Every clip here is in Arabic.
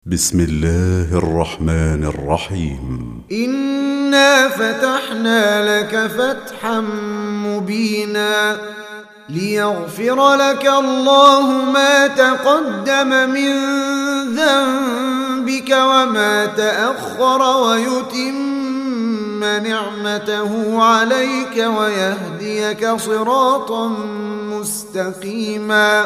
بسم الله الرحمن الرحيم. إنا فتحنا لك فتحا مبينا ليغفر لك الله ما تقدم من ذنبك وما تأخر ويتم نعمته عليك ويهديك صراطا مستقيما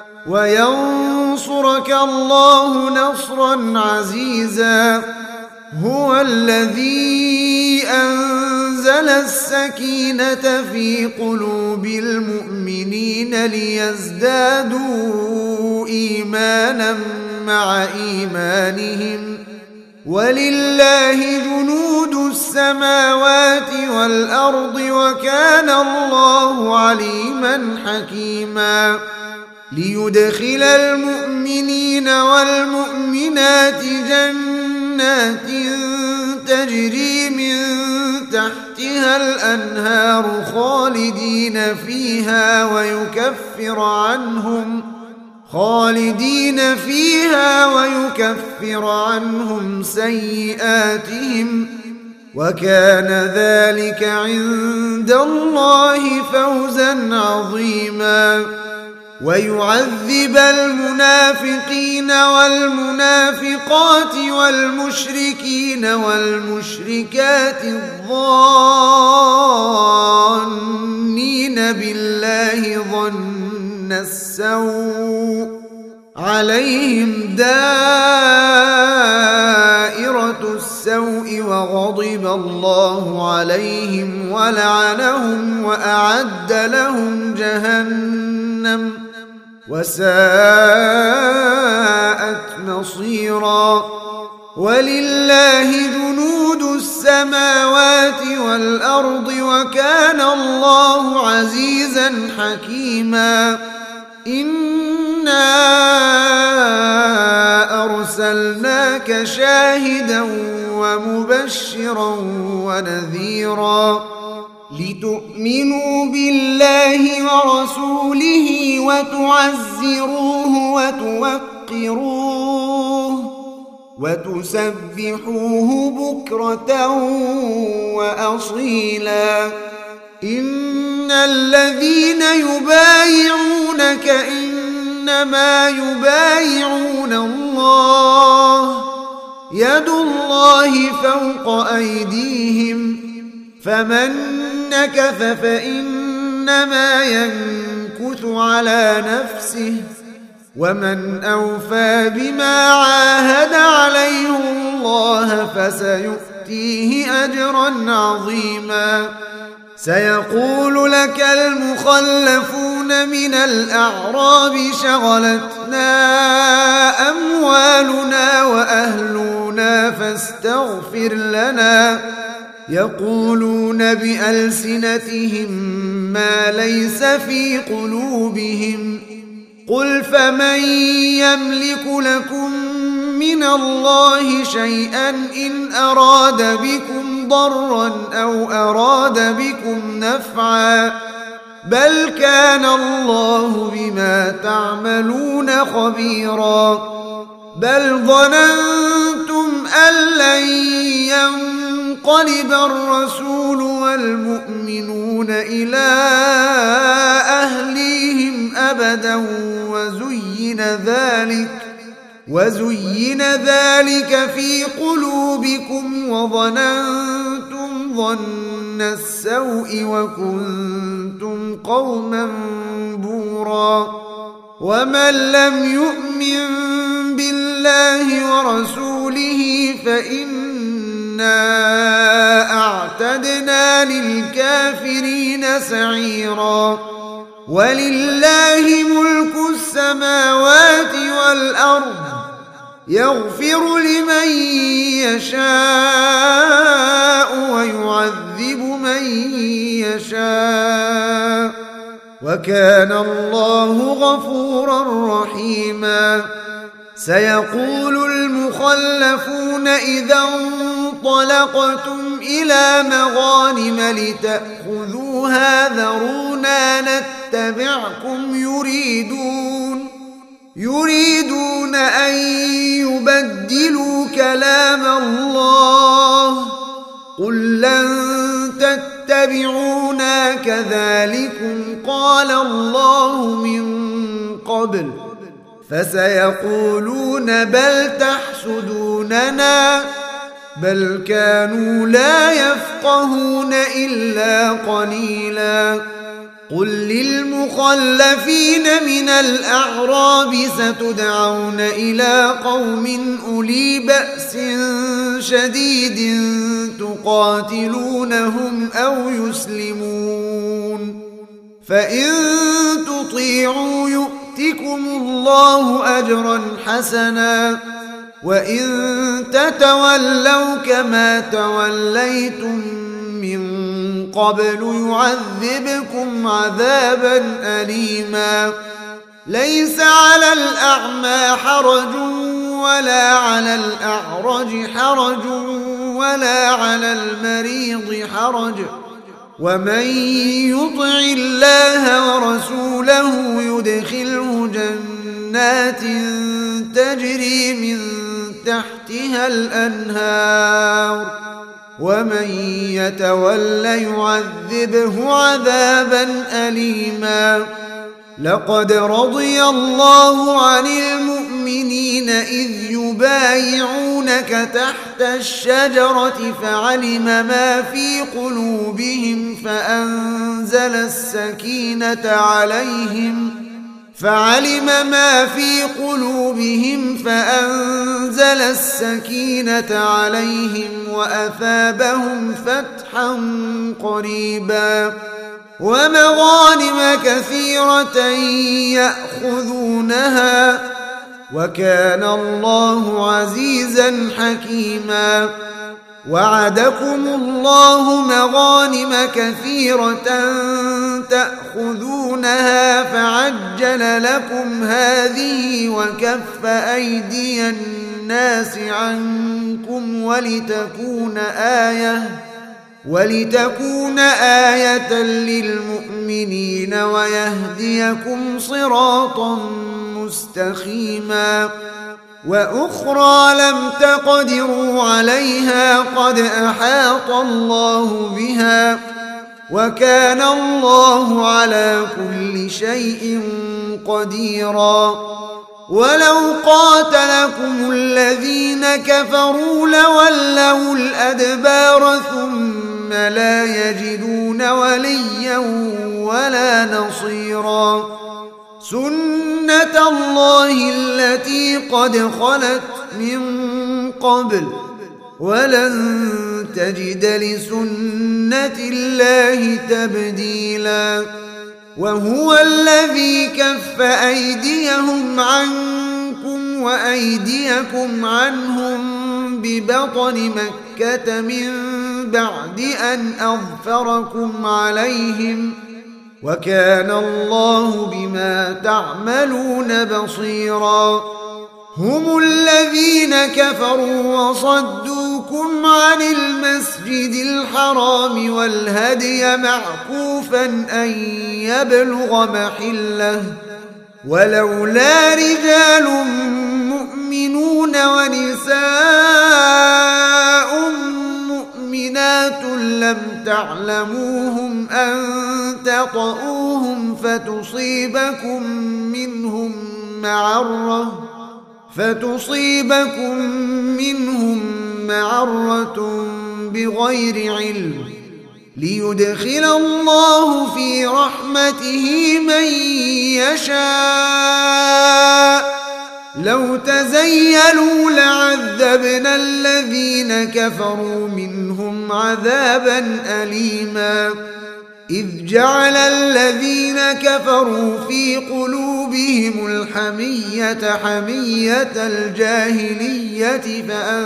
وينصرك الله نصرا عزيزا. هو الذي أنزل السكينة في قلوب المؤمنين ليزدادوا إيمانا مع إيمانهم ولله جنود السماوات والأرض وكان الله عليما حكيما. ليدخل المؤمنين والمؤمنات جنات تجري من تحتها الأنهار خالدين فيها ويكفر عنهم سيئاتهم وكان ذلك عند الله فوزا عظيما. ويعذب المنافقين والمنافقات والمشركين والمشركات الظانين بالله ظن السوء عليهم دائرة السوء وغضب الله عليهم ولعنهم وأعد لهم جهنم وساءت مصيرا. ولله جنود السماوات والأرض وكان الله عزيزا حكيما. إنا أرسلناك شاهدا ومبشرا ونذيرا لتؤمنوا بالله ورسوله وتعزروه وتوقروه وتسبحوه بكرة وأصيلا. إن الذين يبايعونك إنما يبايعون الله يد الله فوق أيديهم فمن نكث فإنما ينكث على نفسه ومن أوفى بما عاهد عليه الله فسيؤتيه أجرا عظيما. سيقول لك المخلفون من الأعراب شغلتنا أموالنا وأهلنا فاستغفر لنا يقولون بألسنتهم ما ليس في قلوبهم قل فمن يملك لكم من الله شيئا إن أراد بكم ضرا أو أراد بكم نفعا بل كان الله بما تعملون خبيرا. بل ظننتم أن لن ينقلب الرسول والمؤمنون إلى أهليهم أبدا وزين ذلك في قلوبكم وظننتم ظن السوء وكنتم قوما بورا. ومن لم يؤمن بالله ورسوله فإنا أعتدنا للكافرين سعيرا. ولله ملك السماوات والأرض يغفر لمن يشاء ويعذب من يشاء وكان الله غفورا رحيما. سيقول المخلفون إذا انطلقتم إلى مغانم لتأخذوها ذرونا نتبعكم يريدون أن يبدلوا كلام الله قل لن تتبعونا كذلكم قال الله من قبل فسيقولون بل تحسدوننا بل كانوا لا يفقهون إلا قليلا قل للمخلفين من الأعراب ستدعون إلى قوم أولي بأس شديد تقاتلونهم أو يسلمون فإن تطيعوا يؤتكم الله أجرا حسنا وإن تتولوا كما توليتم من قبل يعذبكم عذابا أليما ليس على الأعمى حرج ولا على الأعرج حرج ولا على المريض حرج ومن يطع الله ورسوله يدخله جنات تجري من تحتها الأنهار ومن يتول يعذبه عذابا أليما لقد رضي الله عن المؤمنين إذ يبايعونك تحت الشجرة فعلم ما في قلوبهم فأنزل السكينة عليهم وأثابهم فتحا قريبا ومغانم كثيرة يأخذونها وكان الله عزيزا حكيما وعدكم الله مغانم كثيرة تأخذونها فعجل لكم هذه وكف أيدي الناس عنكم ولتكون آية للمؤمنين ويهديكم صراطا مستقيما وأخرى لم تقدروا عليها قد أحاط الله بها وكان الله على كل شيء قديرا ولو قاتلكم الذين كفروا لولوا الأدبار ثم لا يجدون وليا ولا نصيرا سنة الله التي قد خلت من قبل ولن تجد لسنة الله تبديلا وهو الذي كف أيديهم عنكم وأيديكم عنهم ببطن مكة من بعد أن أظفركم عليهم وكان الله بما تعملون بصيرا هم الذين كفروا وصدوكم عن المسجد الحرام والهدي معكوفا أن يبلغ محله ولولا رجال مؤمنون ونساء مؤمنات لم تعلموهم أن تطؤوهم فتصيبكم منهم معرة بغير علم ليدخل الله في رحمته من يشاء لو تزيلوا لعذبنا الذين كفروا منهم عذابا أليما إذ جعل الذين كفروا في قلوبهم الحمية حمية الجاهلية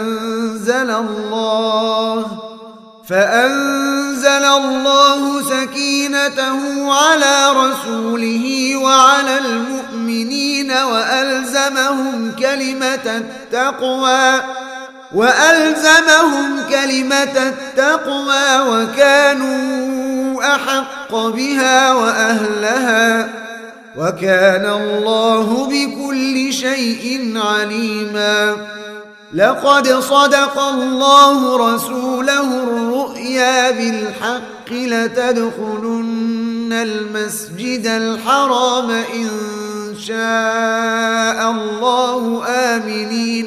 فأنزل الله سكينته على رسوله وعلى المؤمنين وألزمهم كلمة التقوى وكانوا أحق بها وأهلها وكان الله بكل شيء عليما. لقد صدق الله رسوله الرؤيا بالحق لتدخلن المسجد الحرام إن شاء الله آمنين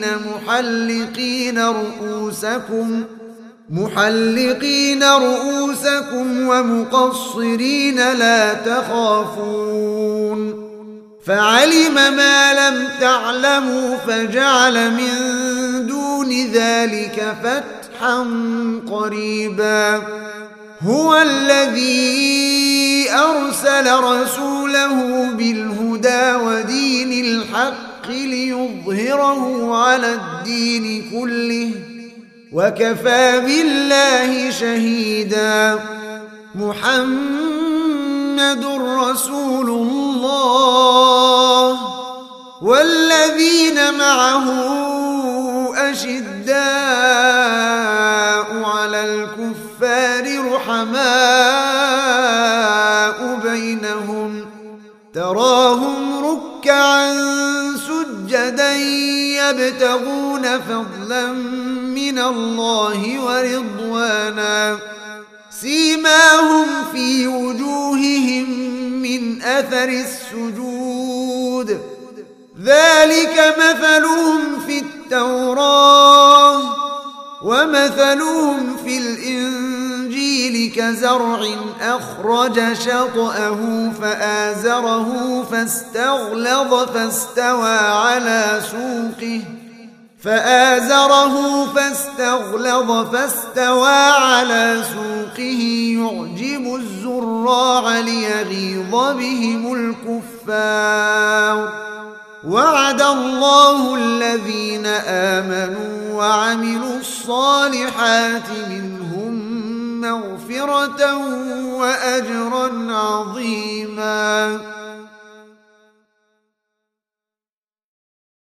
محلقين رؤوسكم ومقصرين لا تخافون، فعلم ما لم تعلموا فجعل من دون ذلك فتحا قريبا. هو الذي أرسل رسوله بالهدى ودين الحق ليظهره على الدين كله وكفى بالله شهيدا. محمد رسول الله والذين معه أشداء على الكفار رحماء بينهم، تراهم ركعا سجدا يبتغون فضلا من الله ورضوانا، سيماهم في وجوههم من أثر السجود، ذلك مثلهم في التوراة ومثلهم في الإنجيل كزرع أخرج شطأه فآزره فاستغلظ فاستوى على سوقه يعجب الزراع ليغيظ بهم الكفار. وعد الله الذين آمنوا وعملوا الصالحات منهم مغفرة وأجرا عظيما.